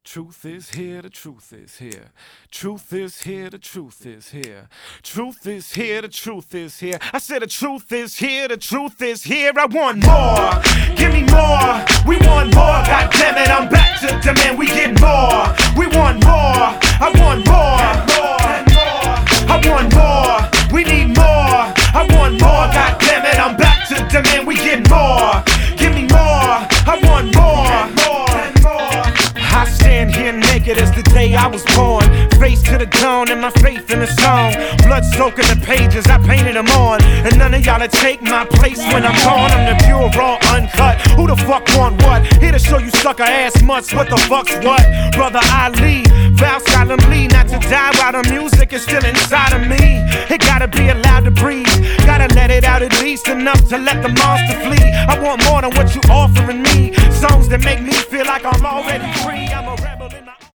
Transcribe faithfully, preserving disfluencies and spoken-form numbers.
Truth is here, the truth is here. Truth is here, the truth is here. Truth is here, the truth is here. I said the truth is here, the truth is here. I want more, give me more. We want more, God damn it, I'm back to demand. We get more, we want more. I want more, I want more. We need more, I want more. God damn it, I'm back to demand. We get more, give me more. I want more. I stand here naked as the day I was born. Face to the dawn and my faith in the song. Blood soaking the pages, I painted them on. And none of y'all to take my place when I'm gone. I'm the pure, raw, uncut. Who the fuck want what? Here to show you sucker ass mutts. What the fuck's what? Brother Ali, vow solemnly not to die while the music is still inside of me. It gotta be allowed to breathe. Gotta let it out at least enough to let the monster flee. I want more than what you offering me. Songs that make me feel like I'm already free. I'm a rebel in my